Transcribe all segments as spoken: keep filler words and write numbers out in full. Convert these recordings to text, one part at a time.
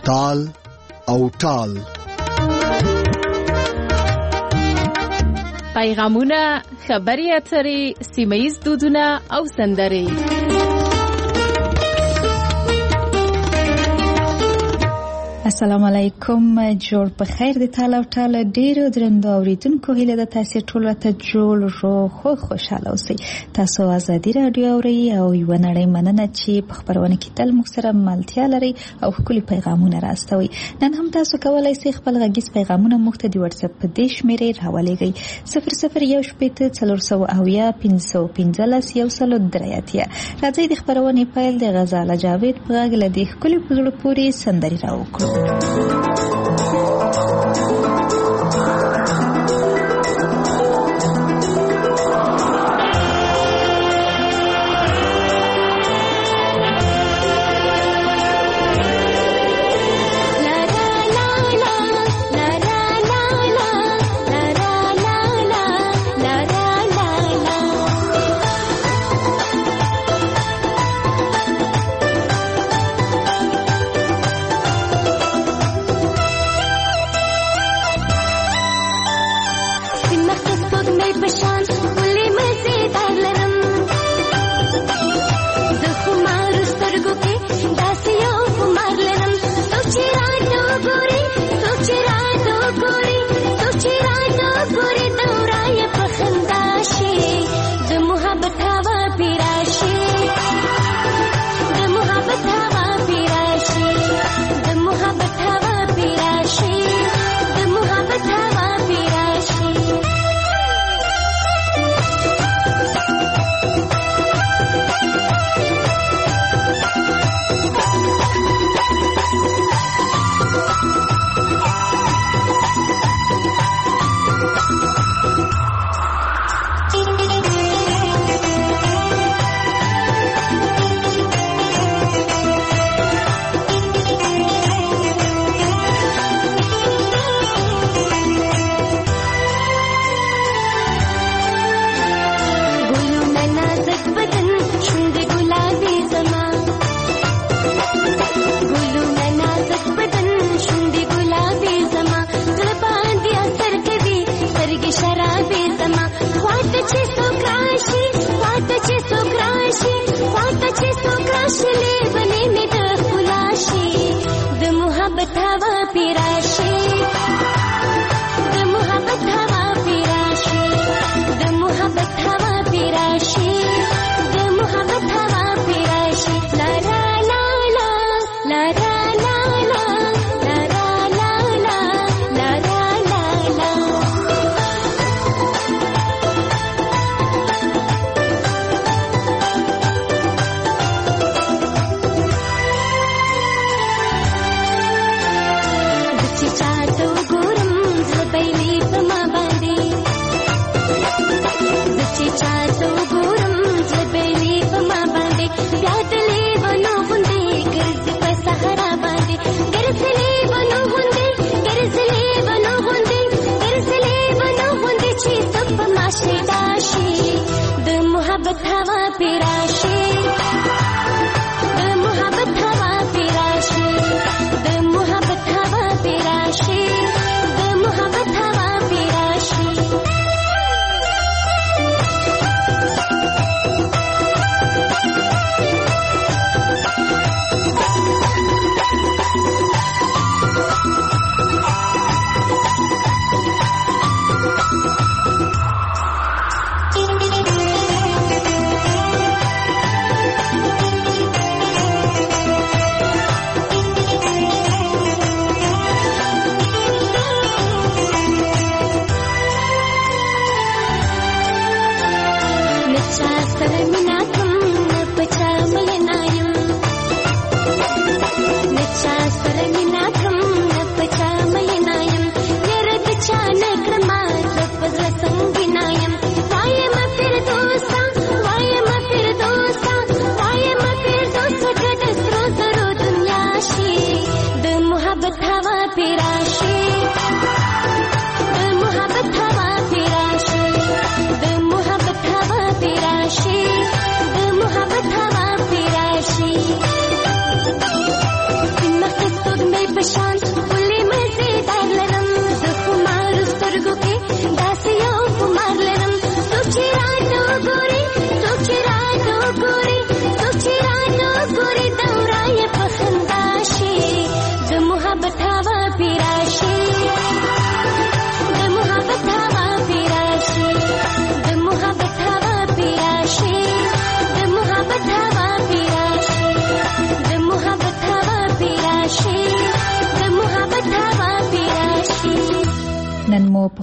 تال او ټال. پیغامونه، خبري اترې، سیمه‌ییز دودونه او سندرې. السلام علیکم، جوړ په خیر د تاله او ټاله ډیرو درنو اوریدونکو، هیله ده تاسو ټول ته جوړ رو خو خوشاله اوسئ. تاسو ازادي رادیو اورئ او یو نړۍ مننه چې په خبرونه کې تل موږ سره ملتیا لري او خپل پیغامونه راستوي. نن هم تاسو کولای شئ خپل غږیز پیغامونه موږ ته د واتس اپ په دې شمیرې راولېږئ: صفر صفر یو شپېته څلور سوه اویا پنځه سوه پنځلس یو سل درې اتیا. راځئ د خبرونې پیل د غزاله جاوید په غږ له دې ښکلي په زړه پورې سندرې راوکړو.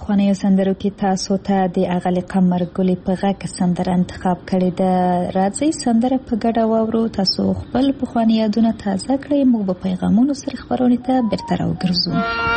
پخوانیو سندرو کې تاسو ته د اغلی قمر ګلې په غږ سندره انتخاب کړې ده. راځئ سندره په ګډه واورو. تاسو خپل پخواني یادونه تازه کړئ. موږ به پیغامونو سره خپرونې ته بیرته راوګرځو.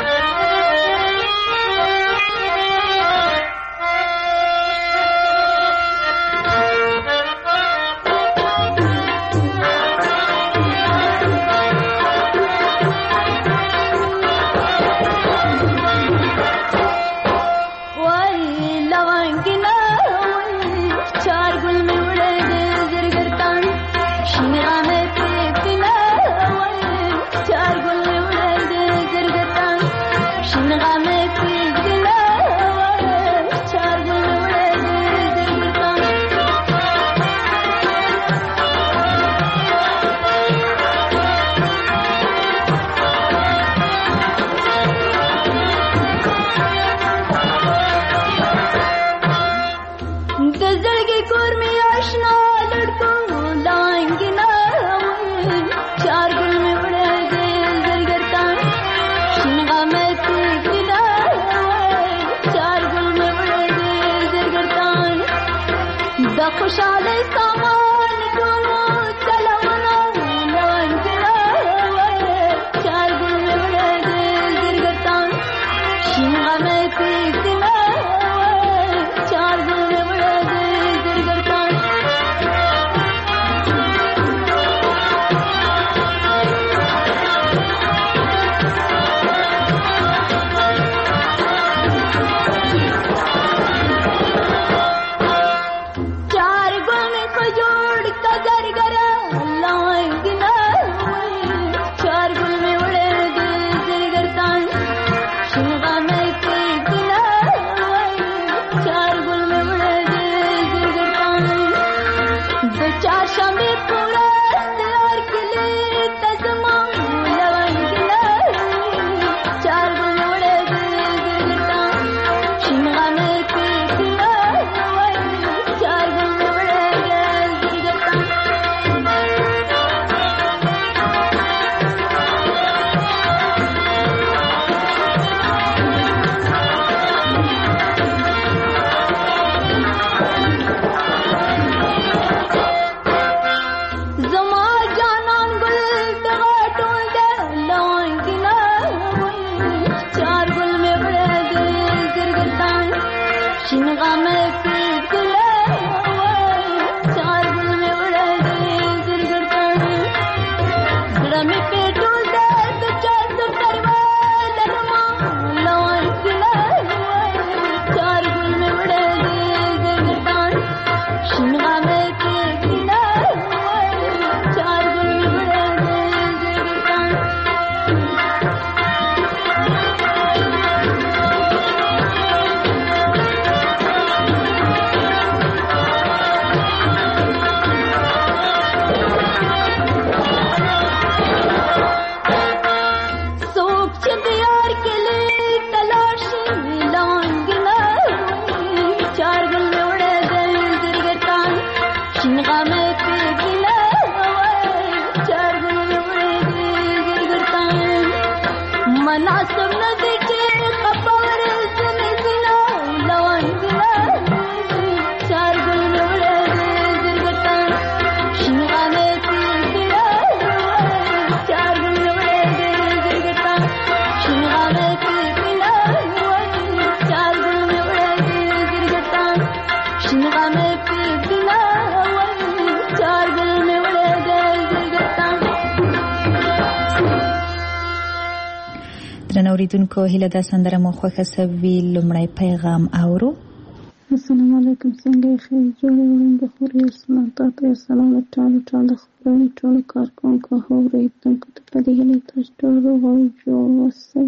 اوریدونکو هیله ده سندره مو خوښه سوي. لومړی پیغام اورو. السلام علیکم، څنګه یې؟ ښه جوړې وړم د خور یو سلام تاته یو سلام د ټولو ټولو خپرونې ټولو کارکوونکو اورېدونکو ته په دې هیله تاسو ټول روغ او جوړ اوسئ.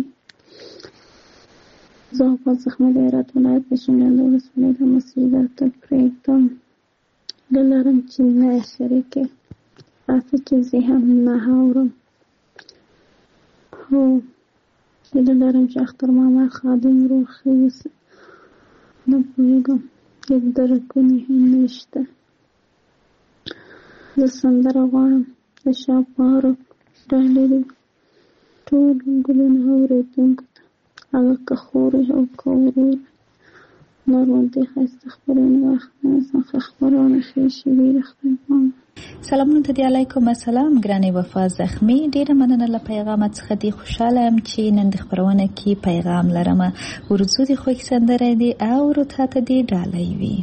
زه په زخمه د هرات ولایت د شینډنډ ولسوالۍ د مسیح درته پرېږدم. زه لرم چې نه شریکې راځه چې زه هم نه اورم. هو هیله لرم چې اختر ماما خادم روغ ښه اوسي. نه پوهېږم هېڅ درکونه هم نشته. زه سندره غواړم د شاپاروک ډالري ټول ګلونه اورېدونکو ته هغه که خورې او که ورور نور غوندې ښایسته خپرونه واخلم خبرونه ښې شوي د خدای پامه. سلامونه ته دی، علیکم السلام ګرانې وفا زخمي. ډیره مننه له پیغامت څخه دی. خوشحاله یم چې نن د خپرونه کې پیغام لرم. ورځو دی خوښ سندره دی او ورته ته دی ډالۍ وي.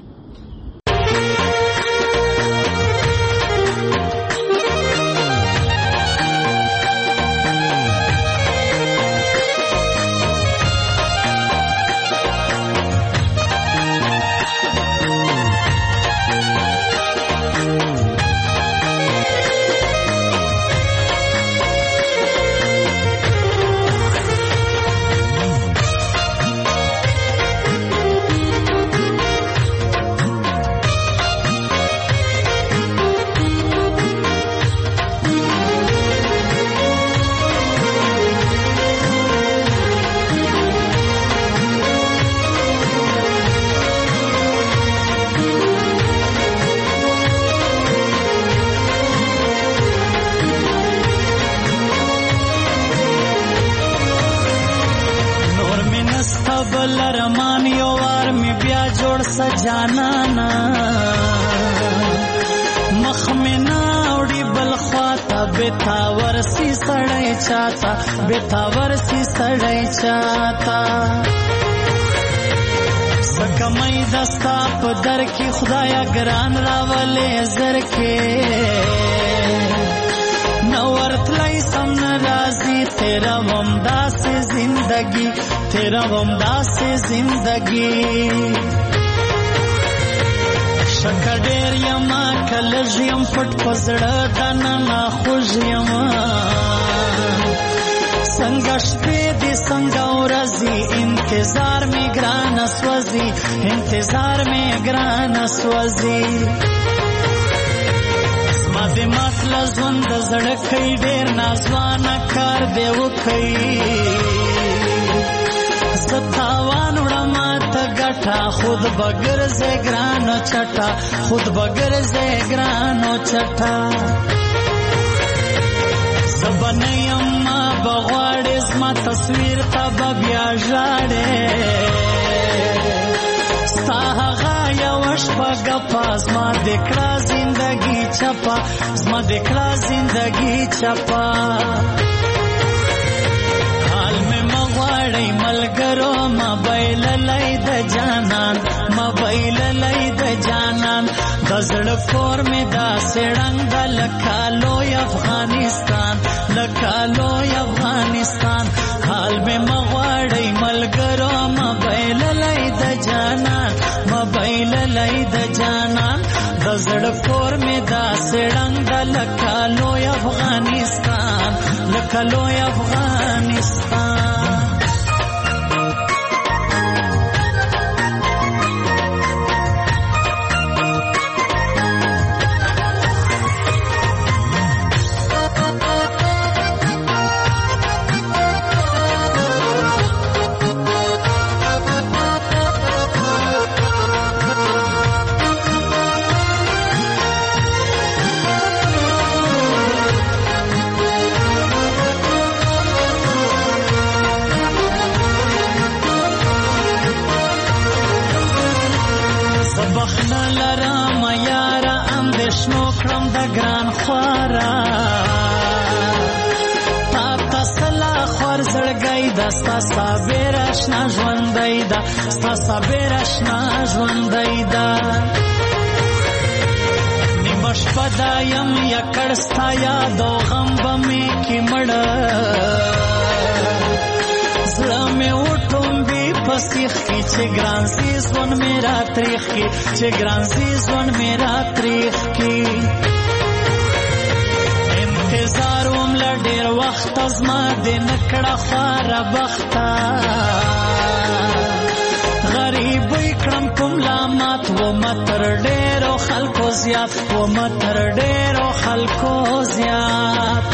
لرمان یو وار می بیا جوړ سجانانا مخ می ناوړي بل خواته بتاور سی سړی چاته بتاور سی سړی چاته سکمای دستا په در کې خدایا ګران راولې زر کې نورتلای سم ناراضی تیرا ومدا سے زندگی تیرا ومدا سے زندگی شکر ډیر یما کلژ یم پټ پزړه دنه خوږ یما څنګه شپې دې څنګه ورځي انتظار می ګران سوځي انتظار می ګران سوځي د مطلع ژوند زړه کوي ډېر نازوانه کار دی وکوي زه تاوان وړم ته ګټه خود به ګرځې ګرانو چټه خود به ګرځې ګرانو چټه زه به نه یم ما به غواړې زما تصویر ته به بیا ژاړې ستا هغه یوه شپه ګپه زما د کړه زندګي چپه زما د کړه زندګي چپه حال مې مه غواړئ ملګرو ما بایللی د جانان ما بایللی د جانان د زړه کور مې داسې ړنګ ده لکه لوی افغانستان لکه لوی افغانستان حال مې مه غواړئ ملګرو ما بایللی د جانان ما بایللی د جانان د زړه کور مې داسې ړنګ ده لکه لوی افغانستان لکه لوی افغانستان. ستا صابر اشنا ژوندی ده ستا صابر اشنا ژوندی ده نیمه شپه دا یم یکړ ستا یاد او غم به مې کې مړه زړه مې وټومبي په سیخ کې چې ګران سي ژوند مې را تریخ کې چې ګران سي ژوند مې را تریخ کې انتظار وم له ډېر وخته زما دې نه کړه خواره بخته غریبۍ کړم په ملامت ومه تر ډېرو خلکو زیات ومه تر ډېرو خلکو زیات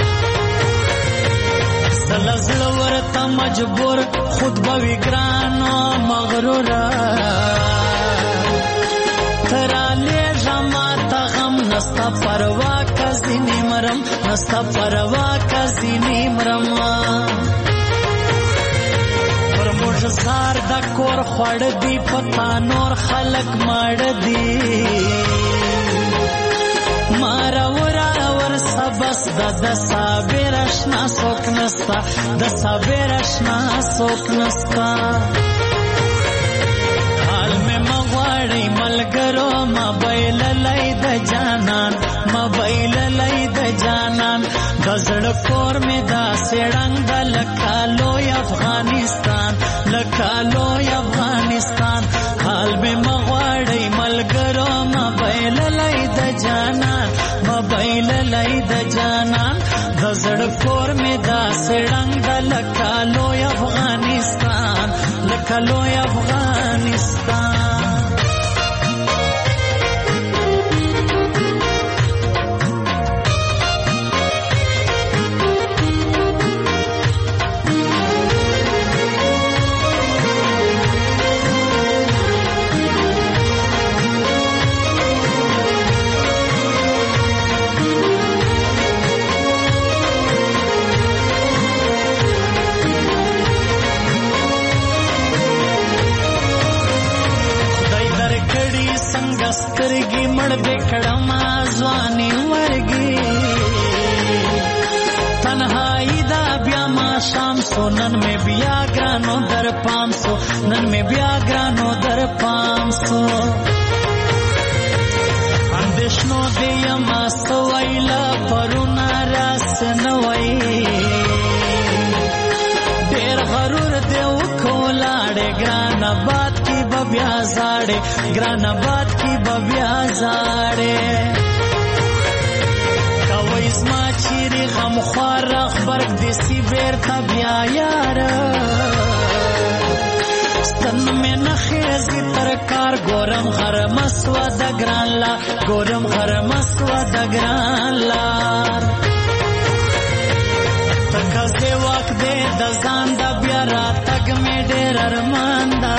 زه له زړه ورته مجبور خود به وي ګرانو مغروره ته رالېږه ماته غم نسته پروا که ځینې مرم نسته پروا که ځینې مرم پر موږ زار د کور خوړ دی پتا نور خلق مړ دی مارا ورا ور سبس د د صابر اشنا سوک نستا د صابر اشنا سوک نستا حال میں مغواړی ملګرو موبایل لای د جانان موبایل لای د جانان غزړ کور می دا سړنګ د لکالو افغانستان لکالو افغانستان حال میں مغواړی ملګرو موبایل لای د جانان موبایل لای د جانان غزړ کور می دا سړنګ د لکالو افغانستان لکالو افغانستان سترګي مړ دې کړم ځواني ورګي تنهایی دا بیا ما شام سو نن میں بیا ګرانو در پام سو نن میں بیا ګرانو در پام سو اندیشنو دې ما سو ویلا پرونا راس نو وای ډېر غرور دې وکولاړې ګران باد کی بیا زاړې ګران باد کی بیا زاړې کوي زما چیرې غم خوار خبرګ دې سی بیرته بیا یار ستن مې نخېزي تر کار ګورم غر مسوا د ګران لا ګورم غر مسوا د ګران لار تکازه وخت دې د ځان د بیا را تګ مې ډېر ارمان دا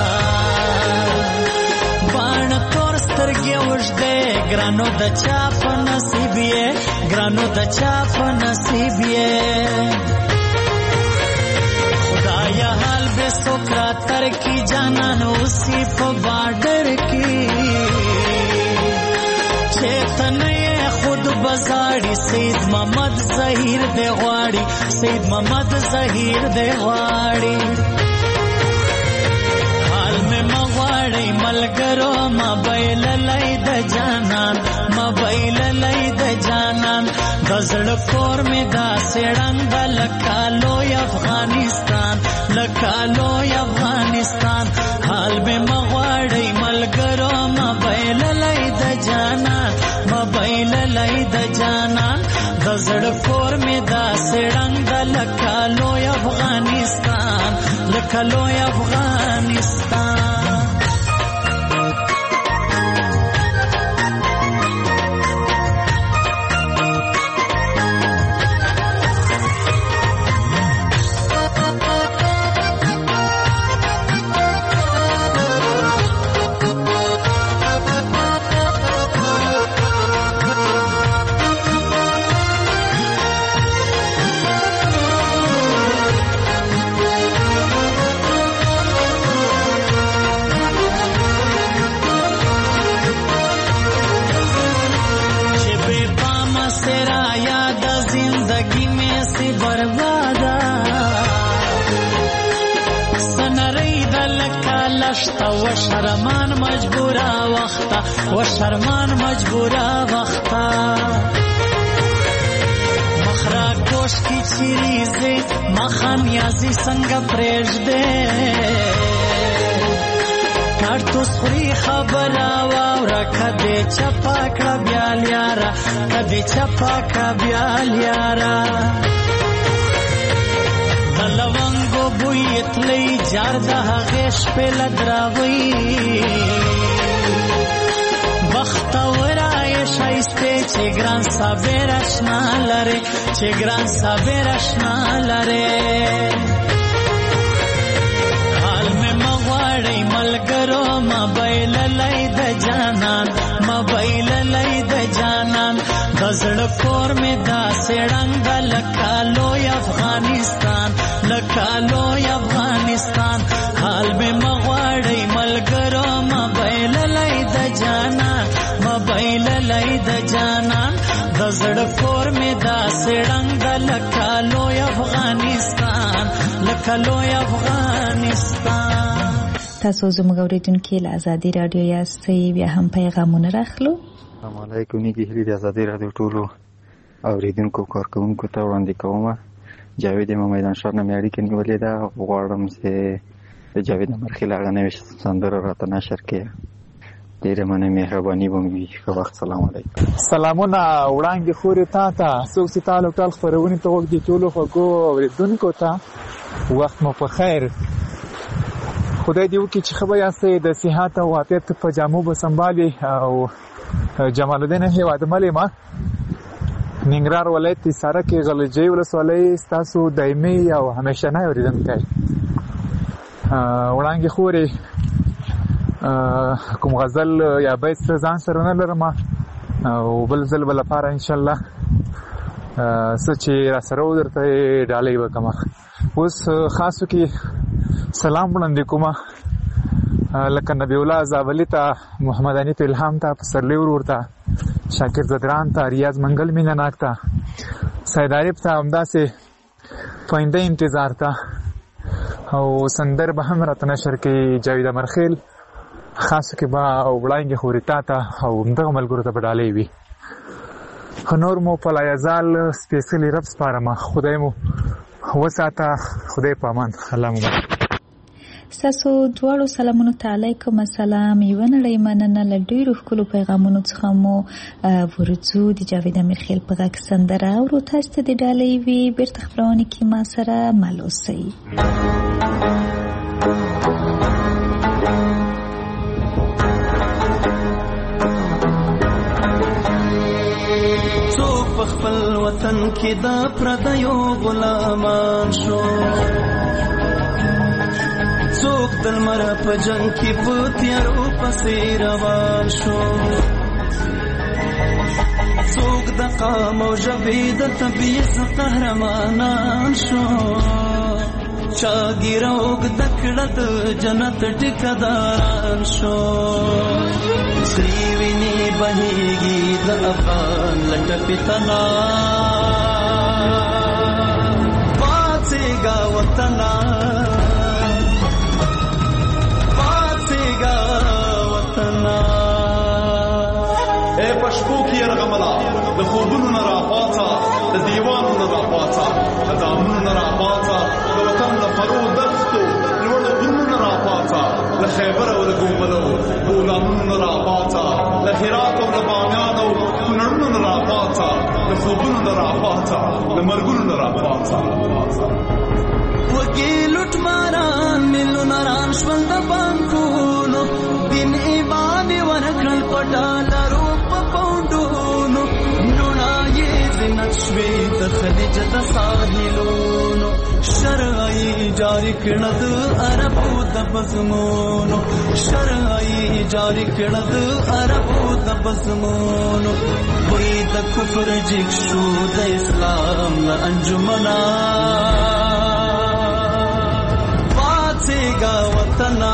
ګرانو د چا په نصیب یې ګرانو د چا په نصیب یې خدایا حال به سوکرا تر کی جانان اوسی په بارډر کی چیتنه خود بزاړي سید محمد ظهیر دی غواړي سید محمد ظهیر دی غواړي ملګرو موبایل لای د جانان موبایل لای د جانان غزړ کور می دا سړنګ د لکالو افغانستان لکالو افغانستان حال به مغواړی ملګرو موبایل لای د جانان موبایل لای د جانان غزړ کور می دا سړنګ د لکالو افغانستان لکالو افغانستان و شرمان مجبورا وختا و شرمان مجبورا وختا مخرا کوش کی چیریزی مخان یازی سنگ پریج دے کارتوس خوری خبر آوارا کدی چپا کڑا بیال یارا کدی چپا کڑا بیال یارا لونګو بوی تلی جار د هغه شپه لدراوي وخت ورای شایسته چې ګران صابر آشنا لره چې ګران صابر آشنا لره حال میں مغواړی ملګرو موبایل لای د جانان موبایل لای د جانان د دزړه کور مې داسې ړنګ لکه لوی افغانستان لکه لوی افغانستان حال مې مغواړی ملګرو مبایللی د جانان مبایللی د جانان دزړه کور مې داسې ړنګ لکه لوی افغانستان لکه لوی افغانستان. تاسو زموږ اورېدونکي له ازادي راډیو یاستئ، بیا هم پیغامونه راخلو. السلام علیکم. نیږي هیلې د ازادي راډیو ټولو اورېدونکو کارکوونکو ته وړاندې کومه. جاوید امام میدان ښار نه مې اړیکه نیولې ده. غواړم چې د جاوید امرخیل هغه نوې سندره راته نشر کړي. ډېره مننه، مهرباني به مې وي. ښه وخت. سلام علیکم. سلامونه وړاندې خورې تا ته څوک چې تا له ټول خپرونې ته غوږ دي ټولو خوږو اورېدونکو ته وخت مو په خیر. خدای دې وکړي چې ښه به یاستئ، د صحت او عافیت په جامو به سنبالي. او جمال الدین هیوادمل یم، ننګرهار ولایت حصاره کې غلجۍ ولسوالۍ ستاسو دایمي او همیشنی اورېدونکی. وړاندې خورې کوم غزل یا بیت ځان سره نه لرم، او بل ځل به لپاره انشاءالله څه چې را سره و درته ډالۍ وکړم. اوس خاصو کې سلام وړاندې کوم لکه نبی الله زابلي ته، محمد انیف الهام ته، پسرلی ورور ته، شاکر زدران ته، ریاض منګل مینه ته، سید عارف ته، همداسې پاینده انتظار ته، او سندر به هم راته نشر کوي جاوید امرخیل. خاصو کې به وړاندې خورې تا ته او همدغه ملګرو ته به ډالۍ وي. نور مو په لایزال سپېڅلي رب سپارم. خدای مو وساته. خدای په امان. الله مو ستاسو دواړو سلامونو ته علیکم السلام. یوه نړۍ مننه. له ډېرو ښکلو پیغامونو څخه مو ورځو د جاوید امیرخیل په غږ سندره اورو. تاسو ته د ډالۍ وي. بېرته خپرونې کې ما سره مل اوسئ. څوک په خپل وطن کې د پردیو غلامان شو، څوک د لمر په جنګ کې په تیارو پسې روان شو، څوک د قام او ژبې د طبیعت قهرمانان شو، چا ګیره اوږده کړه د جنت ټیکهداران شو. سرې وینې بهېږي د افغان له ټپې تنا، پاڅېږه وطنه پاڅېږه وطنه. ای په شپو کې یرغمله د خوبونو نه راپاڅه، د دیوانو نه راپاڅه، د دامونو نه راپاڅه، د وطن د فرو دښتو لوړو غرونو نه راپاڅه، له خیبر او له ګوملو غلامونو نه راپاڅه، له هرات او له بامیان او کونړونو نه راپاڅه، د خوبونو نه راپاڅه، د مرګونو نه راپاڅه. وږي لوټماران میلیونران شول د بانکونو، دین ایمان یې ورکړل په ډالرو په پونډونو، لوڼه یې زینت شوې د خلیج د ساحلونو، شرعي جاری کړه د عربو د بزمونو، شرعي جاری کړه د عربو د بزمونو. وی د کفر جګ شو د اسلام له انجمنا، پاڅېږه وطنه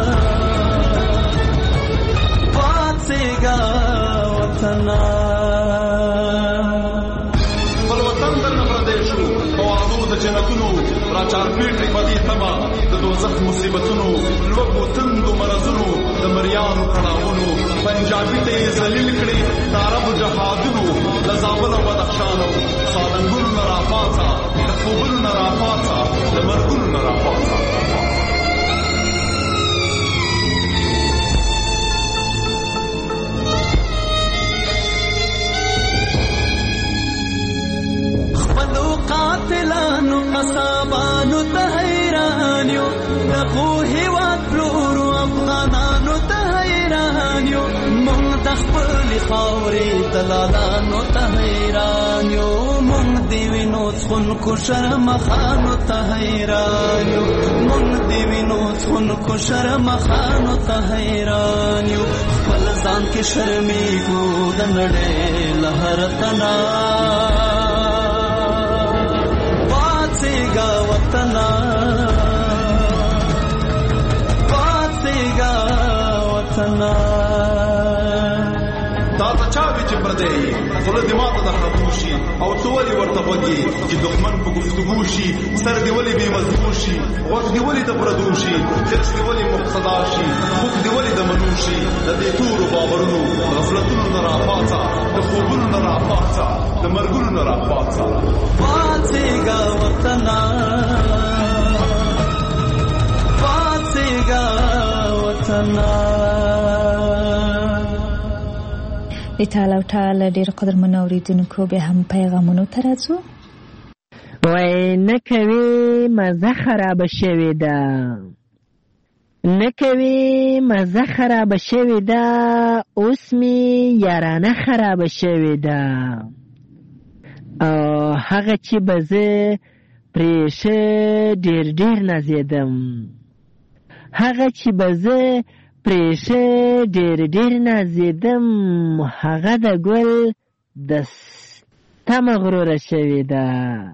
پاڅېږه وطنه. خپل وطن درنه پردی شو په وعدو د جنتونو، را چارپېټ کړي په دې تمه د دوزخ مصیبتونو، لوږو تندو مرضونو، د مریانو کړاوونو، پنجابي ته یې ذلیل کړي د عربو جهادونو، د زابل او بدخشان او سالنګونو نه راپاڅه، د خوبونو نه راپاڅه، د مرګونو نه راپاڅه. قاتلانو قصابانو ته حیران یو، دغو هېواد پلورو افغانانو ته حیران یو، موږ د خپلې خاورې دلالانو ته حیران یو، موږ د وینو څون کو شرم خانو ته حیران یو مونږ دی وینو څون کو شرم خانو ته حیران یو خپل ځان کې شرمېږو د نړۍ له هر تنا پاڅېږه وطنه پاڅېږه وطنه دا ته چا وی چې پردی زړه دې ماته د خرابوشي او څه ولې ورته وږي چې دښمن په گفتگو شي سر دې ولې بې مضمون شي غوږ دې ولې د پردو شي حرص دې ولې مقتدا شي خوب دې ولې د منو شي د دې تورو باورونو غفلتونو نه راپاڅه د خوبونو نه راپاڅه د مرګونو نه راپاڅه پاڅېږه وطنه پاڅېږه وطنه. د ټال او ټال ډېر قدرمنو اورېدونکو بیا هم پیغامونو ته راځو. وای نه کوي مزه خرابه شوې ده نه کوي مزه خرابه شوې ده اوس مې یارانه خرابه شوې ده او هغه چې به زه پرې ښه ډېر ډېر نازېدم هغه چې به زه پریشه ډېر ډېر نازېدم هغه د ګل د ستمه غروره شوې ده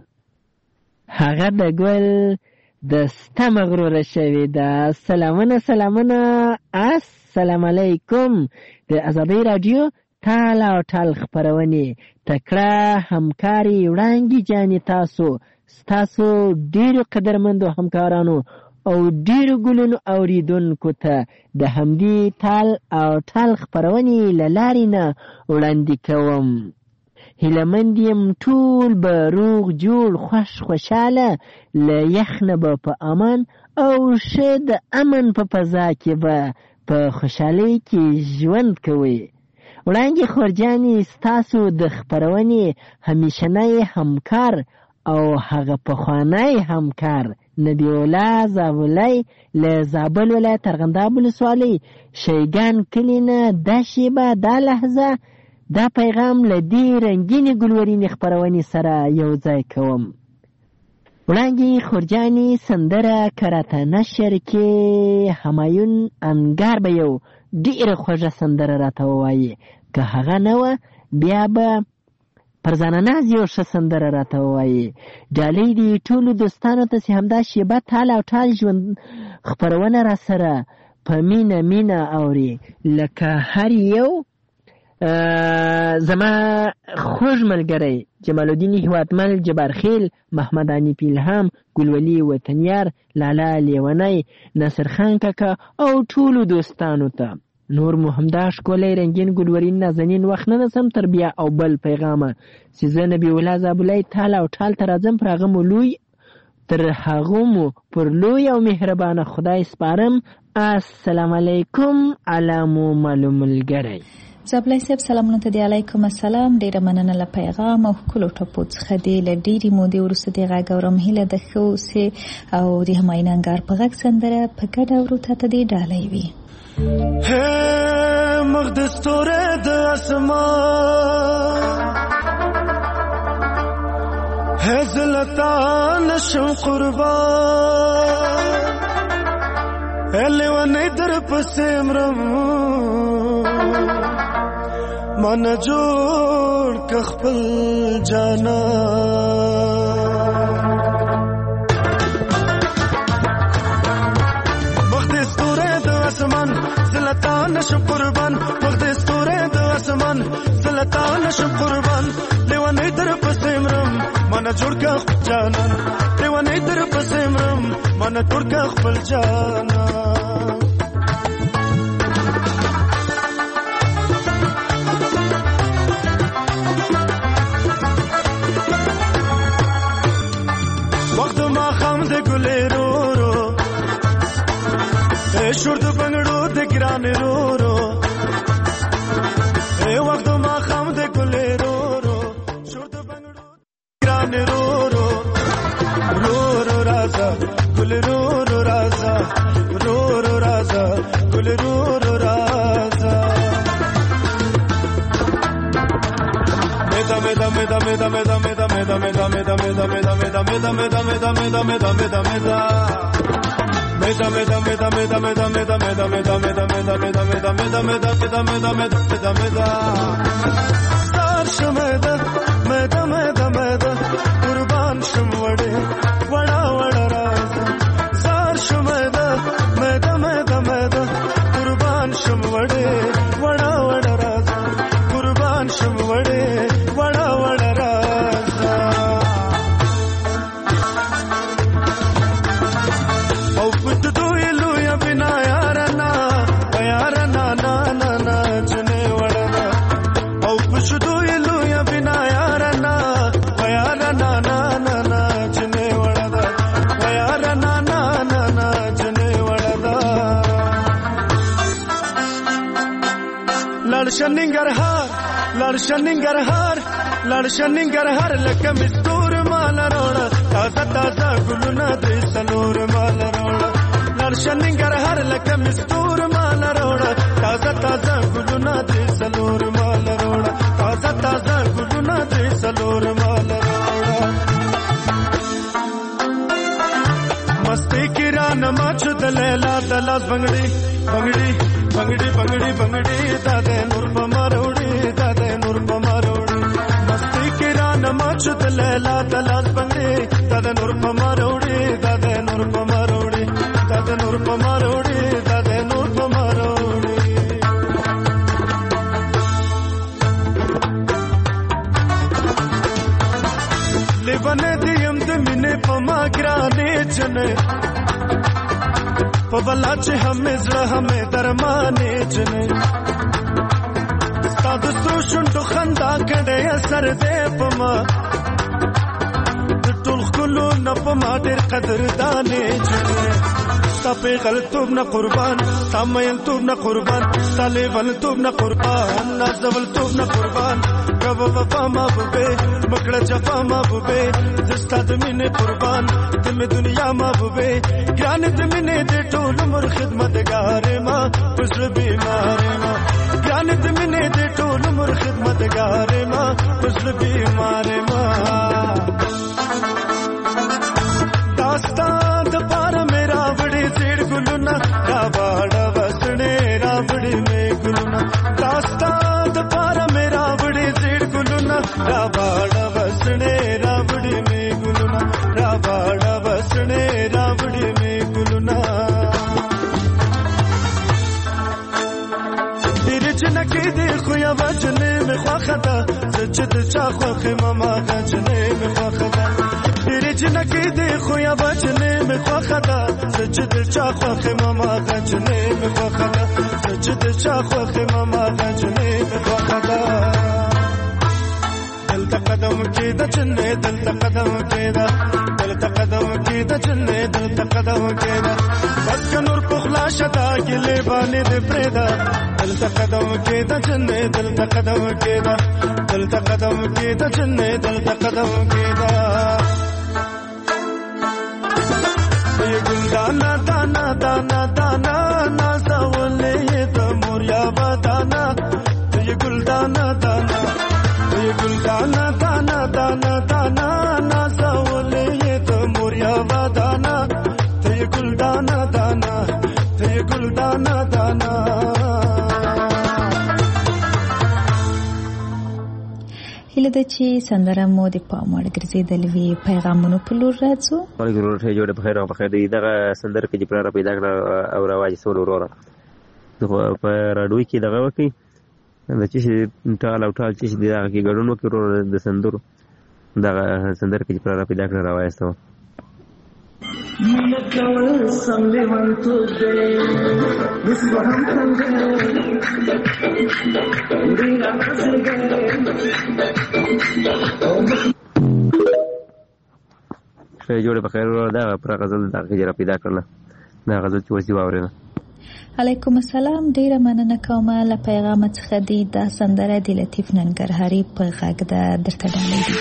هغه د ګل د ستمه غروره شوې ده. سلامونه سلامونه السلام علیکم. د ازادۍ راډیو ټال او ټال خپرونې تکړه همکاري وړانګې جانې تاسو ستاسو ډېرو قدرمندو همکارانو او ډیرو ګلونو اوریدونکو ته د همدې ټال او ټال خپرونې له لارې نه وړاندې کوم. هیلهمند یم ټول به روغ جوړ خوش خوشحاله له یخ نه به په امان او ښه د امن په فضا کې به په خوشحالۍ کې ژوند کوئ. وړانګې خورجانې ستاسو د خپرونې همیشنی همکار او هغه پخوانی همکار نبی الله زاولی له زابل ولایت ارغنداب ولسوالۍ شیګان کلي نه دا شیبه دا لحظه دا پیغام له دې رنګینې ګلورینې خپرونې سره یو ځای کوم. وړانګې خورجانې سندره کراته نشر کې همایون انګار به یو ډېره خوږه سندره راته ووایي که هغه نه وه بیا به فرزانه ناز یو ښه سندره راته ووایي. ډالۍ دې ټولو دوستانو ته چې همدا شیبه ټال او ټال ژوند خپرونه را سره په مینه مینه اوري لکه هر یو زما خوږ ملګری جمال الدین هیوادمل جبارخیل محمد حنیف الهام ګلولي وطنیار لالا لیونی ناصر خان کاکا او ټولو دوستانو ته نور مو همدا ښکلی رنګین ګلورین نازنین وخت نه نسم تر بیا او بل پیغامه چې زه نبی الله زابلی ټال او ټال ته راځم پر هغه مو لوی تر هغه مو پر لوی او مهربانه خدای سپارم. السلام علیکم علامو معلوم ملګری. زابلی صاحب سلامونه ته دی. علیکم السلام. ډېره مننه له پیغام او ښکلو ټپو څخه دی. له ډېرې مودې وروسته د غږ اورم هیله ده ښه اوسې او د همایون انګار په غږ سندره په ګډه اورو تا ته دې ډالۍ وي. ہے مخ د ستوره د اسمان ہے زلتا نشم قربان ہے لیوانی در پسیمرم من جوړ که خپل جانا مخ د ستوره د اسمان زلتا نشم قربان مخ د ستوره د اسمان زلتا نشم قربان لیوانی در پسیمرم من جوړ که خپل جانا لیوانی در پسیمرم من جوړ که خپل جانا شور د بنگړو د ګران رو رو اے وخت ما خام د ګلې رو رو شور د بنگړو ګران رو رو رو رو رازا ګل رو رو رازا رو رو رازا ګل رو رو رازا مدا مدا قربان شم وړې وړا وړا راز زار شمدا مدا مدا مدا قربان شم وړې وړا وړا راز قربان شم وړې وړا وړا راز او پد دوی لویا بنا یارنا یارنا نا نا نا جنې وړا او پد دوی لویا بنا یارنا یارنا نا نا نا جنې وړا یارنا نا نا نا جنې وړا لړشننګرهار لړشننګرهار لړشننګرهار لکه مستور مال روړه تازه تازه ګلونه دې سلور مال روړه لړشننګرهار لکه مستور مال روړه تازه تازه ګلونه دې سلور مال روړه تازه تازه ګلونه دې سلور مال روړه مستی किरान माछ दलेला दलास बंगड़ी बंगड़ी बंगड़ी बंगड़ी बंगड़ी दादे नूर पमारोड़ी दादे नूर पमारोड़ी मस्ती किरान माछ दलेला दलास बंगड़ी दादे नूर पमारोड़ी दादे नूर पमारोड़ी दादे नूर पमारोड़ी दादे नूर पमारोड़ी लेवने दियम दमिने पमा गिराने जने पवला चे हमें जरा हमें दरमाने जने साद स्रोशुन तो खंदा कड़े असर दे पमा तुल खुलो न पमा देर कदर दाने जने तापे गलतूब न कुर्बान तामयन तूब न कुर्बान ताले वल तूब न कुर्बान नाजवल तूब न कुर्बान कब वफा महबूबे मकड़ा जफा महबूबे जिस्ता दमिने कुर्बान तुम दुनिया महबूबे ज्ञान दमिने दे टोल मुर खिदमत गारे माँ पुजल बीमारे माँ ज्ञान दमिने दे टोल मुर खिदमत गारे माँ पुजल बीमारे माँ दास्तान दपार मेरा बड़ी सेड़ गुलुना राबाड़ा वसने राबड़ी में गुलुना दास्तान दपार मेरा बड़ी सेड़ गुलुना राबाड़ा वसने राबड़ी में गुलुना राबाड़ा वसने राबड़ी में गुलुना तेरे जनके देखो या वजने में ख्वाखदा सजद चाखो के ममा गजने में ख्वाखदा तेरे जनके देखो या वजने में ख्वाखदा सजद चाखो के ममा गजने में ख्वाखदा सजद चाखो के ममा गजने में ख्वाखदा दिल तकदम के दचने दिल तकदम के दा दिल तकदम के दचने दिल तकदम के दा बस कनूर पुखला शता गिले बाने दे प्रेदा दिल तकदम के दचने दिल तकदम के दा दिल तकदम के दचने दिल तकदम के दा ये गुलदाना दाना दाना दाना ना सवले ये तो मोरिया दाना ये गुलदाना दाना ये गुलदाना दाना दाना दाना ना सवले ये तो मोरिया दाना ये गुलदाना दाना ये गुलदाना दाना هله د چې سندره مو د پام وړ ګرځېدلې وي پیغامونو په لور راځو وعلیکم ورته جوړه په خیر او په خیر دغه سندره کې چې پر پیدا کړ او رواج سول وروره په راډیو کې دغه وکی د چې ټال او ټال چې دغه کې ګډون وکړو د سندرو دغه سندره کې چې پر پیدا کړ رواج سو مینه کول سم لیوان تو دې وسوهم څنګه ډیرا څنګه شې جوړه په خیر دا پر غزل دا کې را پیدا کړل دا غزل چې وځي واورنه علیکم السلام ډیره مننه کوم له پیغام څخه دی دا سندره د لطیف ننګرهاري په غږ د درته ډالۍ دي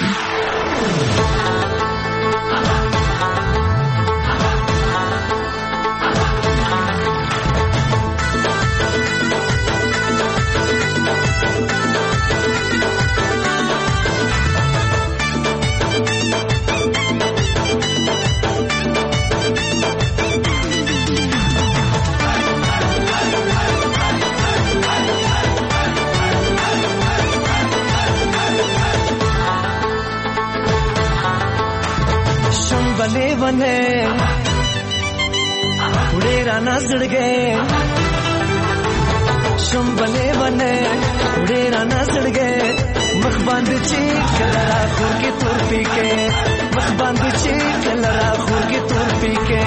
شمبلې ونه وړې رانه زړګې شمبلې ونه وړې رانه زړګې مخ باندې چې کله را خور کې تور پیکې مخ باندې چې کله را خور کې تور پیکې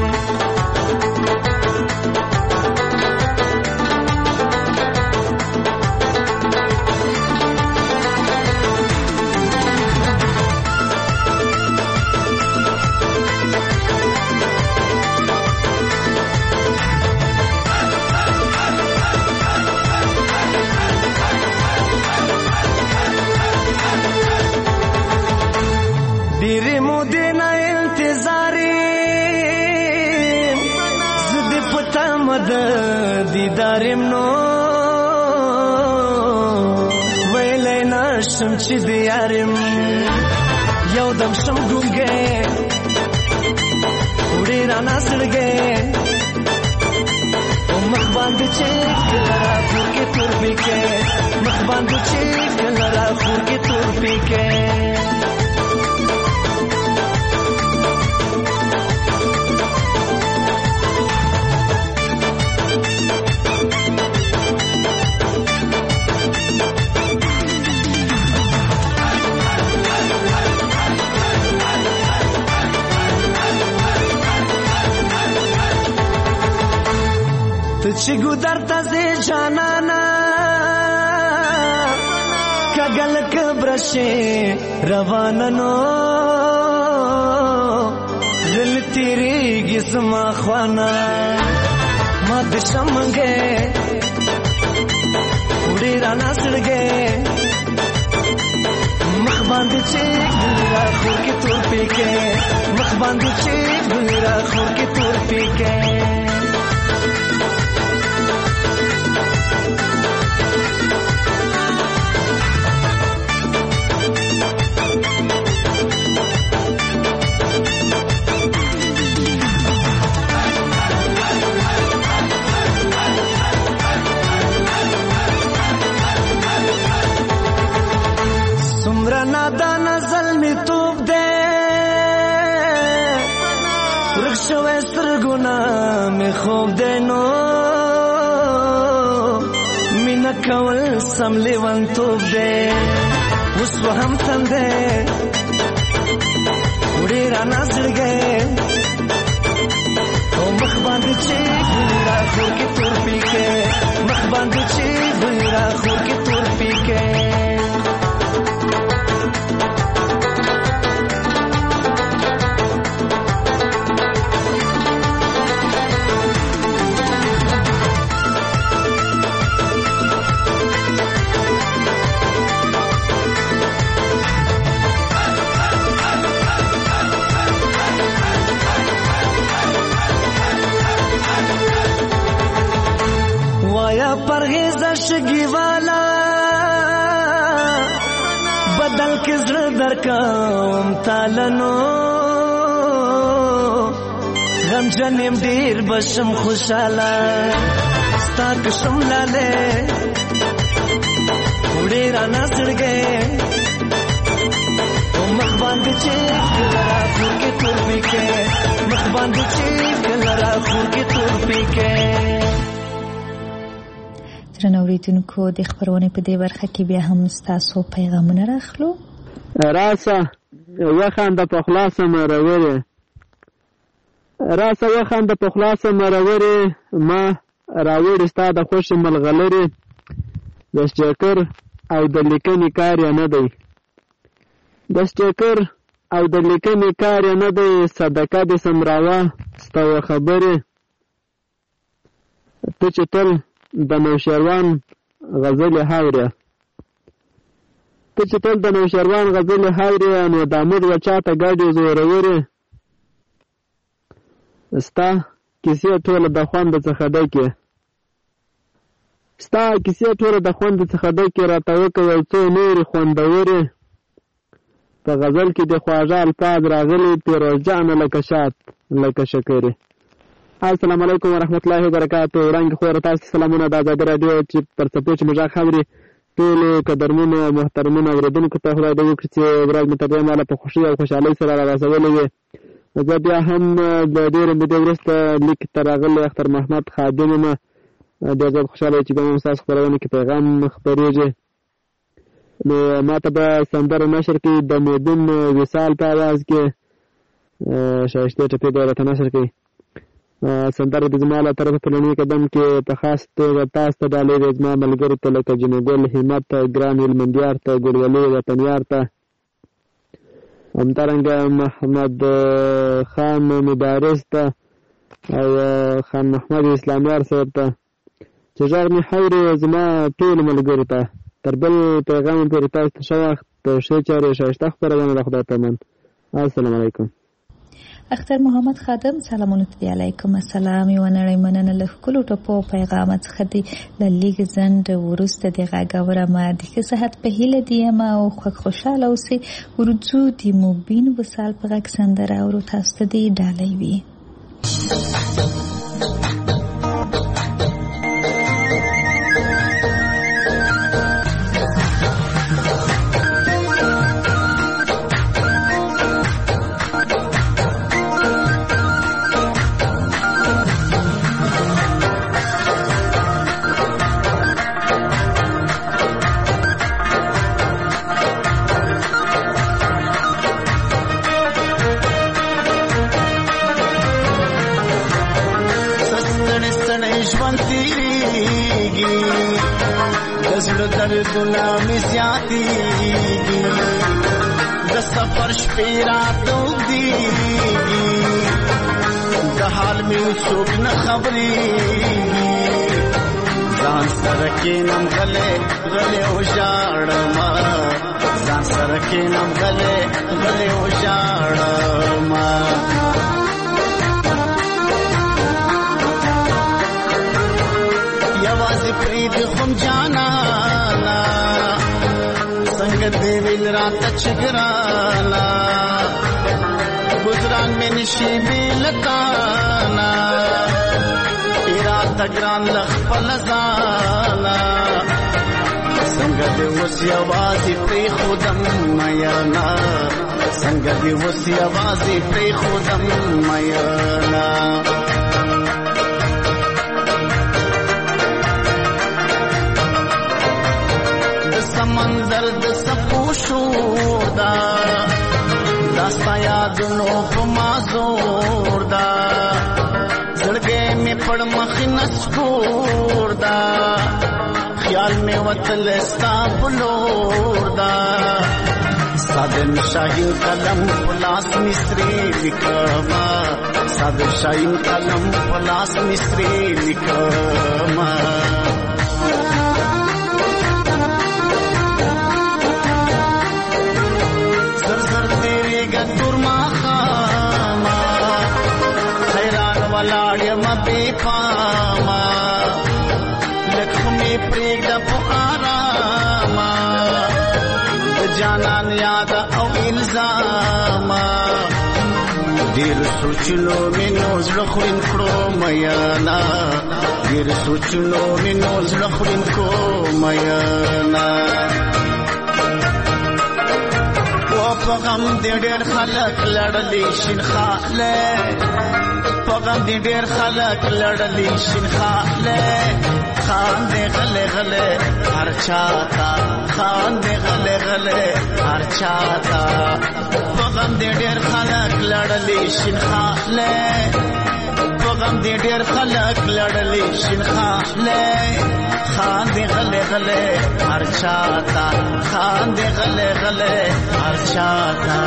ډېرې مودې نه انتظارې زه دې په تمه د دیدار یم نو ویلی نه شم چې د یار یم یو دم شم ګونګی وړې رانه زړګی مخ باندې چې کله را خور کې تور پیکې مخ باندې چې کله را خور کې تور پیکې چې ګودر ته زه جانانا کګل کبرشه رواننو دل تیریږي زما خوانا ما د شمګې وړې رانه زړګې مخ باندې چې ګلرا خور کې تور پیکې مخ باندې چې ګلرا خور کې تور پیکې نادان ظلمی توب دے رخشوی سرگونا می خوب دے نو مینا کول سملی ون توب دے اس و هم تن دے وڑی رانا زڑگے او مخ باندې چې ګلرا خور کې تور پیکې مخ باندې چې ګلرا خور کې تور پیکې پرهیز شگی والا بدل کے زړه درکم تالنو غم جنم ډیر بشم خوشاله ستا کشم لاله وړې رانه زړګې مخ باندې چې کلرا خور کې تور پیکې مخ باندې چې کلرا خور کې تور پیکې درنو اوریدونکو د خبرونه په دې برخه کې بیا هم ستاسو پیغامونه راخلو راسه وخانده په خلاصه مرورې راسه وخانده په خلاصه مرورې ما راوړې ستا د خوش ملغلرې د سټیکر او د لیکنې کار نه دی د سټیکر او د لیکنې کار نه دی صدقه د سمراوه ستا خبرې ته چې تل د نوشیروان غزل هاوریا ته چې تل د نوشیروان غزل هاوریا نو د امید و چاته ګاډي زورورې ستا کیسې ټوله د خوند څخه ډکې ستا کیسې ټوله د خوند څخه ډکې راته وکړه یو څو نورې خوندورې په غزل کې د خواږه الفاظ راغلي پیروز جانه لکه شات لکه شکرې. السلام علیکم ورحمت الله وبرکاتہ. وړاندې خو تاسو سلامونه د آزادي رادیو چې پر څپو چې مجاز خبرې ټول قدرمنو او محترمونو اوریدونکو ته خدای دې وکړي چې ورځ مې تر دې ماله په خوشي او خوشحالۍ سره را رسولې وي. زه بیا هم د ډېرې مودې وروسته لیک ته راغلی اختر محمد خادم یم. ډېر زیات خوشحاله چې بیا هم ستاسو خپرونه کې پیغام خپرېږي. نو ما ته به سندره نشر کړي د مودون وصال په اواز کې شایسته ټپې به راته نشر کړي. سندره د زما له طرفه په لومړي قدم کې په خاص توګه تاسو ته ډالۍ دی، زما ملګرو ته لکه جنګل همت ته، ګران هلمندیار ته، ګلولي وطنیار ته، همدارنګه محمد خان مبارز ته او خان محمد اسلامیار صاحب ته چې غږ مې حورې زما ټولو ملګرو ته. تر بل پیغام پورې تاسو ته ښه وخت، ښې چارې، ښایسته خپرونه د خدای په امان. السلام علیکم. اختر محمد خادم سلامونه ته علیکم السلام. یو نړۍ مننه له ښکلو ټپو پیغام څخه دی له لیک زند وروسته د غږ اورم د ښه صحت په هیله دی یم او خوشحاله اوسئ. ورځو د مبین وصال په غږ سندره اورو، تاسو ته دې ډالۍ وي. दर्दना में ज्यादतीगी द सफर शपेरा दोगी द हाल में सोच न खबरी जान सर के नम गले गले उजाड़ मा जान सर के नम गले गले उजाड़ मा यवाज़ प्रीत खुम जाना देविल रात चिगराना गुजरान में निशीबी लताना इरात ग्रान लख पलजाना संगद वसी आवाज़ी पे खुदम मयाना संगद वसी आवाज़ी पे खुदम मयाना समंदर द सपूशोदा दास्ता यादनो पमाजोरदा जड़गे में पड़ मखनस कोरदा ख्याल में वतलस्ता बुलोरदा सादन शाहीन कलम पलास मिस्री लिखमा सादन शाहीन कलम पलास मिस्री लिखमा बेपामा लक्ष्मी प्रेग पुआरामा जानान याद औ इल्जामा देर सोचलो में नोज लखुरिन करो मयाना देर सोचलो में नोज लखुरिन को मयाना वो पगम देर खलक लड़ली शिन खाले पगम दी डेर खलक लड़ली शिनखाले खान दे गले गले हर चाता खान दे गले गले हर चाता पगम दी डेर खलक लड़ली शिनखाले पगम दी डेर खलक लड़ली शिनखाले खान दे गले गले हर चाता खान दे गले गले हर चाता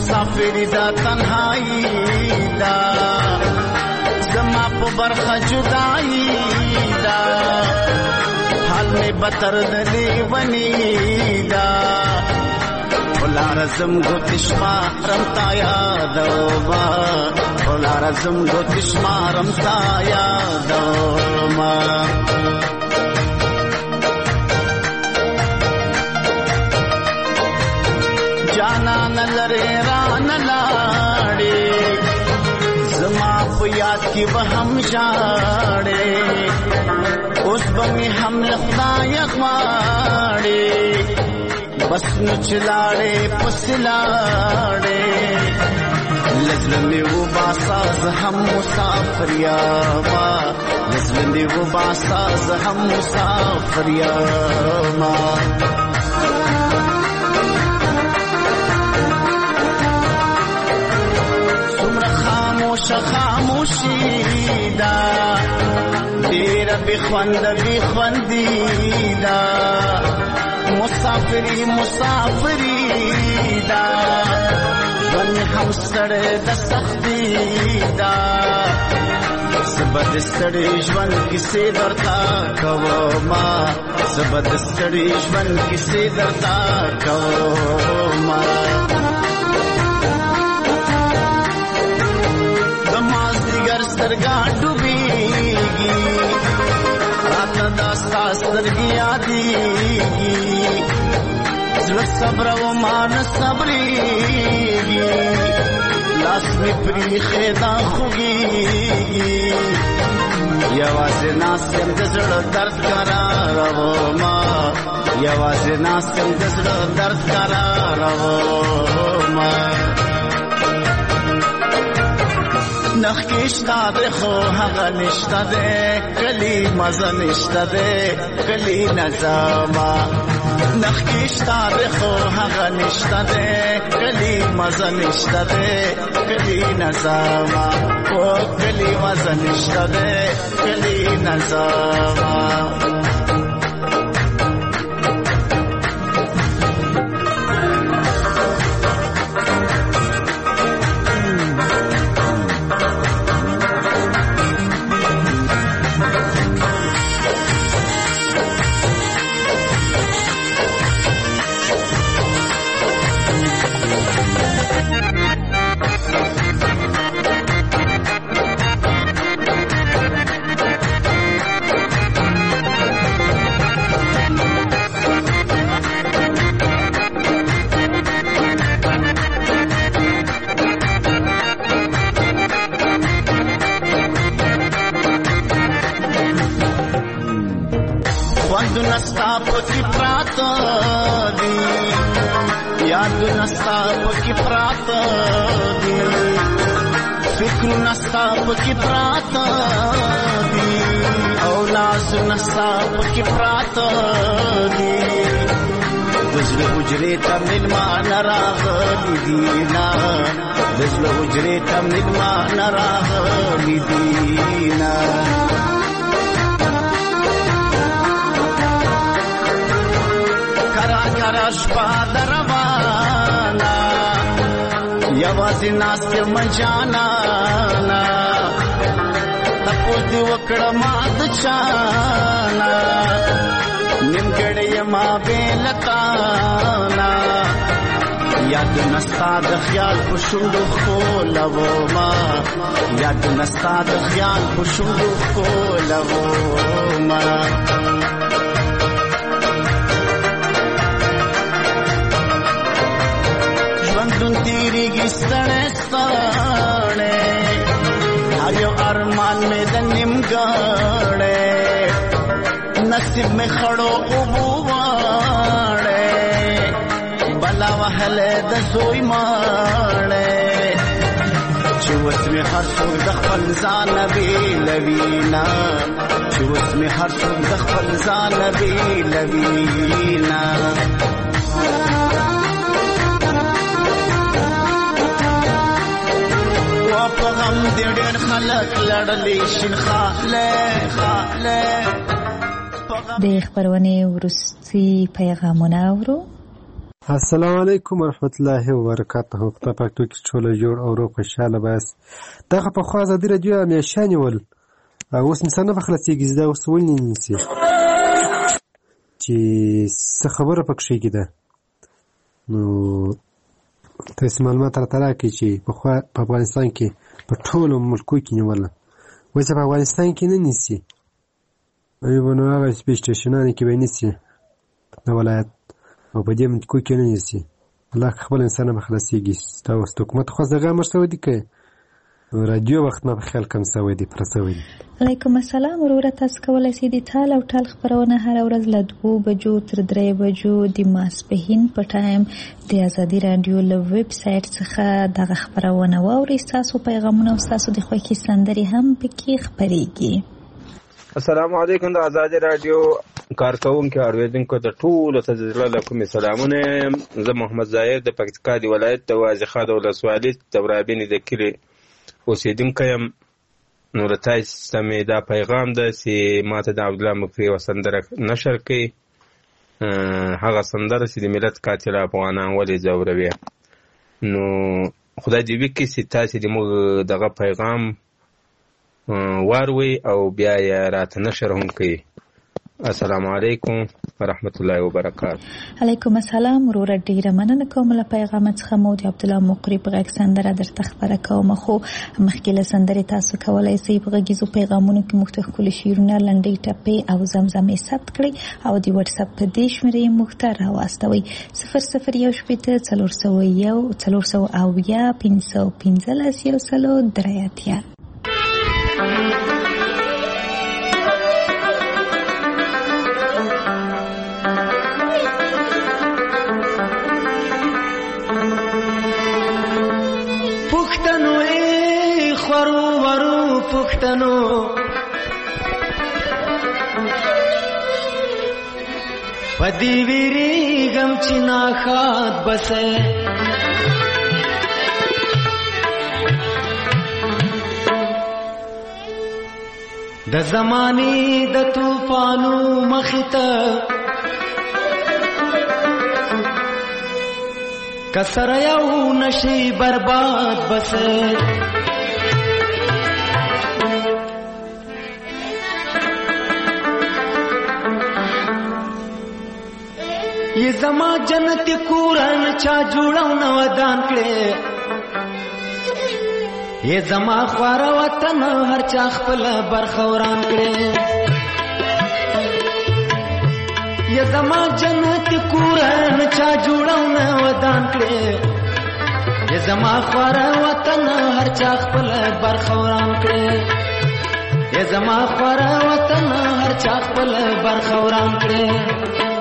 مسافری دا تنهایی دا زما په برخه جدائی دا حال می بتر دلی ونی دا ولارزم گوتش مارم تا یادوما ولارزم گوتش مارم تا یادوما جانا نلره ران لاړې زما په یاد کې به هم ژاړې اوس به مې هم له خدایه غواړې بس نو چې لاړې پسې لاړې له زړه مې وباسه زه هم مسافر یما له زړه مې وباسه زه هم مسافر یما خاموشی دا دیر بخوند بخوندی دا مسافری مسافری دا ون هم سڑے دا سختی دا سبد سڑی جون کسی درتا کوو ما سبد سڑی جون کسی درتا کوو ما سترگا ڈوبیگی رات داستا سترگی آدیگی زلت صبر و مان صبریگی لاس میں پری خیدا خوگیگی یواز ناسم دزر درد کرا رو ما یواز ناسم دزر درد کرا رو ما نخکشتا ده خو هغه نشته ده کلی مزه نشته ده کلی نظاما نخکشتا ده خو هغه نشته ده کلی مزه نشته ده کلی نظاما او کلی مزه نشته ده کلی نظاما پکی پراتا دی یاد نستا پکی پراتا دی فکر نستا پکی پراتا دی اولاز نستا پکی پراتا دی دزل حجرے تا ملمان راغلی دینا دزل حجرے تا ملمان راغلی دینا شپا دروانا یوازی ناستی مجانا تپوز دی وکڑا ماد چانا نمگڑی ما بیلتانا یاد نستا د خیال پشندو خولو ما یاد نستا د خیال پشندو خولو ما دن تیری گی سڑے سڑے ہر یو ارمان میں دنیم گاڑے نصیب میں خڑو ابواڑے بلا وحلے دزوئی ماڑے چوس میں ہر سوک دخل زان بی لوینا چوس میں ہر سوک دخل زان بی لوینا غم دې ډېر خلک لړلې شین خاله خاله د خبرونه ورستي پیغامونه اورو السلام علیکم ورحمت الله وبرکاته. خدای پاک تو کې ټول جوړ او روغ خوشاله بس. دغه په خوا ازادي راډیو همیشه ول اوس انسان په خلاصيږي دا اوس ولني نسی چې څه خبره پکې کېده. نو تاسو معلومات راته راکړئ چې په خوا په افغانستان کې په ټولو ملکو کې نیوله وایي په افغانستان کې نه نیسي ایوه نو هغه سپیس سټیشنانو کې به نیسي د ولایت او په دې ملکو کې نه نیسي. الله خپل انسان به خلاصېږي. دا اوس د حکومت خواست دغه امر شوی دی که رادیو وخت ما په خیال کم شوی دی پره شوی دی. علیکم السلام وروره. تاسو کولی شئ د تال او ټال خپرونه هره ورځ له دوو بجو تر درې بجو د ماسپښین په ټایم د ازادي راډیو له ویب سایټ څخه دغه خپرونه واورئ. ستاسو پیغامونه او ستاسو د خوښې سندرې هم پکې خپرېږي. السلام علیکم. د ازادي راډیو کارکونکو اوریدونکو د ټولو ته د زړه له کومې سلامونه. زه محمد زاهد د پکتیکا د ولایت د واضح د ولسوالۍ د ورابینې د کلي اوسېدونکی یم. نو له تاسو ته مې دا پیغام ده چې ما ته د عبدالله مکري یوه سندره نشر کړي. هغه سندره چې د ملت قاتل افغانان ولې ځوروي. نو خدای دې وکړي چې تاسې د موږ دغه پیغام واروي او بیا یې راته نشر هم کوي. السلام علیکم ورحمت الله وبرکاته. علیکم السلام وروره. ډیره مننه کوم له پیغام څخه. مو د عبدالله مقری په غږ سندره درته خبره کوم. خو مخکې له سندرې تاسو کولی شئ په غږیزو پیغامونو کې موږ ته ښکلي شعرونه، لنډۍ ټپې او زمزمې ثبت کړئ او د وټساپ په دې شمېرې موږ ته راواستوئ صفر صفر یو شپېته څلور سوه یو څلور سوه اویا پنځه سوه پنځلس یو سلو درې اتیا. پښتنو پدی ویریږم چې ناښاد بسې د زمانې د طوفانو مخې ته که سره یو نشي برباد بسې. یہ زما جنت کورن چا جوړاو نو ودان کړي. یہ زما خوار وطن هر چا خپل برخوران کړي. یہ زما جنت کورن چا جوړاو نو ودان کړي. یہ زما خوار وطن هر چا خپل برخوران کړي. یہ زما خوار وطن هر چا خپل برخوران کړي.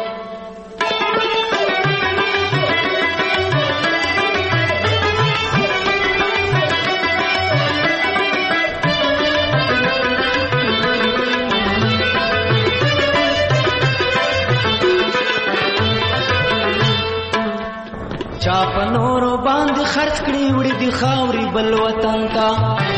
چا په نورو باندې خرڅ کړي وړي د خاورې بل وطن ته.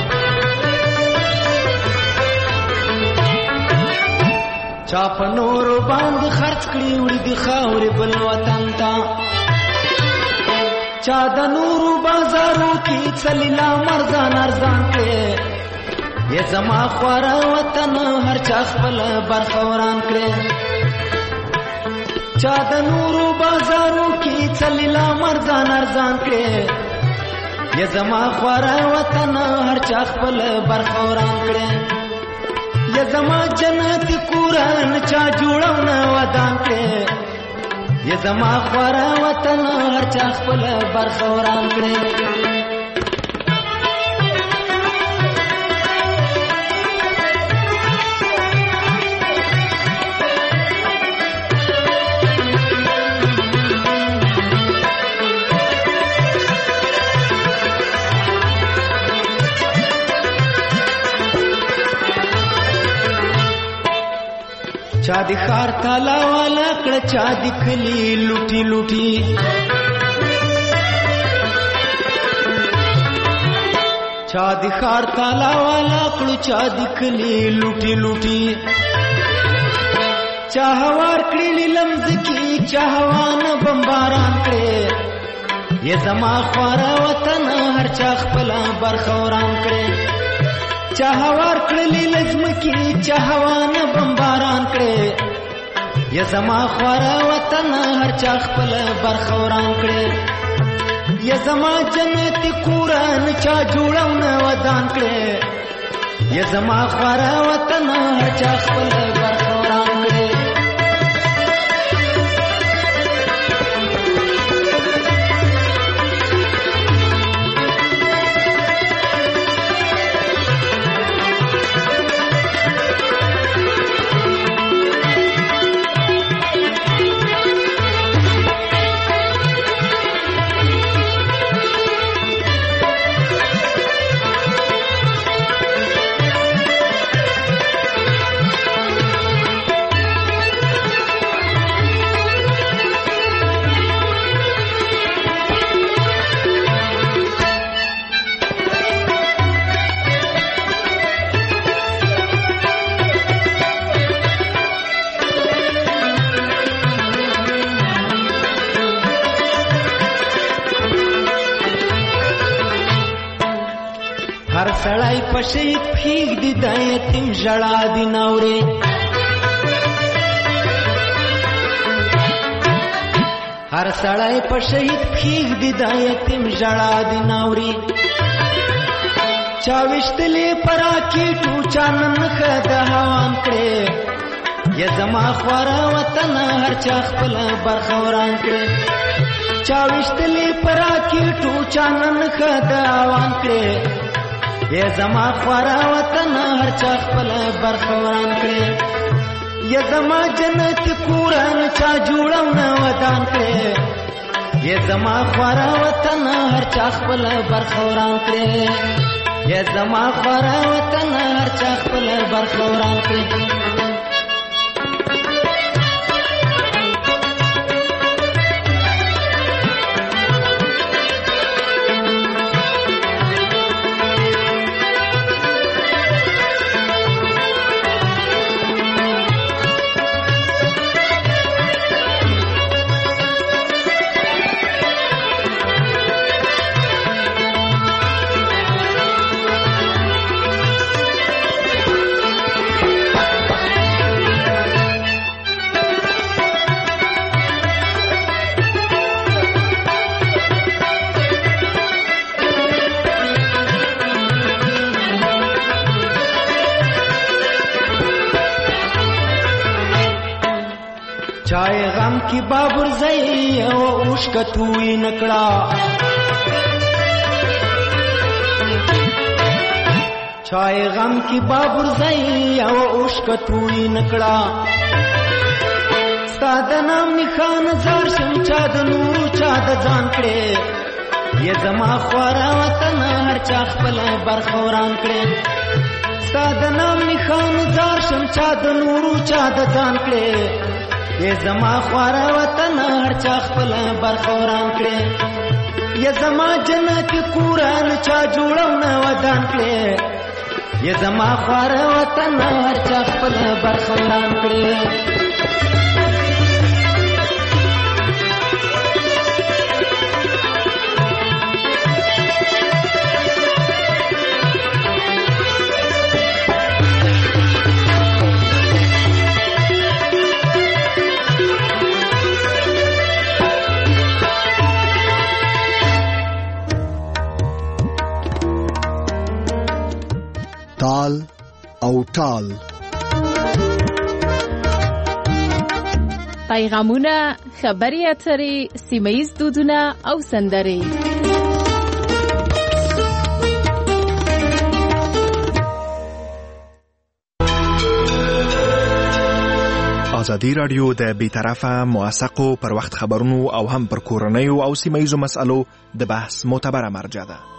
چا په نورو باندې خرڅ کړي وړي د خاورې بل وطن ته. چا د نورو بازارو کې څلیلا مرزان ارزان کړي. یې زما خواره وطن هر چا خپل برخوران کړي. چا د نورو بازارو کې څلیلا مرزان ارزان کړي. یې زما خواره وطن هر چا خپل برخوران کړي. یې زما جنت کورن چا جوړاو نه ودان کړي. یې زما خواره وطن هر چا خپل برخوران کړي. چا دی خار تالا والا کړه چا دی کلی لوټي لوټي. چا دی خار تالا والا کړه چا دی کلی لوټي لوټي. چا هوار کړي لمزکی چا هوانه بمباران کړي یا زما خواره وطن هر چا خپل برخوران کړي چا هوار کړي لزمکی چا هوانه بمباران کړي یا زما خواره وطن هر چا خپل برخوران کړي یا زما جنت کورن چا جوړونه ودان کړي یا زما خواره وطن هر چا خپل برخوران کړي هر سړی په شهید پھیګ دی د یتیم ژړا دی ناوري هر سړی په شهید پھیګ دی د یتیم ژړا دی ناوري چا وشتلې پرا کیټو چانن خد هوان کړي یا زما خواره وطن هر چا خپل برخوران کړي چا وشتلې پرا کیټو چانن خد هوان کړي یا زما خواره وطن هر چا خپل برخوران کړي یا زما جنت کورن چا جوړونه ودان کړي یا زما خواره وطن هر چا خپل برخوران کړي یا زما خواره وطن هر چا خپل برخوران کړي چای غم کی بابر زئی او اوشکتوی نکړه چای غم کی بابر زئی او اوشکتوی نکړه ستاد نام نخان زار شم چا د نور چا د ځان کړي یا زما خواره وطن هر چا خپل برخوران کړي ستاد نام نخان زار شم چا د نور چا د ځان کړي یا زما خواره وطن هر چا خپل برخوران کړي یا زما جنت کورن چا جوړونه ودان کړي یا زما خواره وطن هر چا خپل برخوران کړي تال او ټال پیغامونه، خبري اترې، سیمه‌ییز دودونه او سندرې. ازادي راډیو د بیطرفه موثقو پر وخت خبرونو او هم پر کورنیو او سیمه‌ییزو مسألو د بحث معتبره مرجع ده.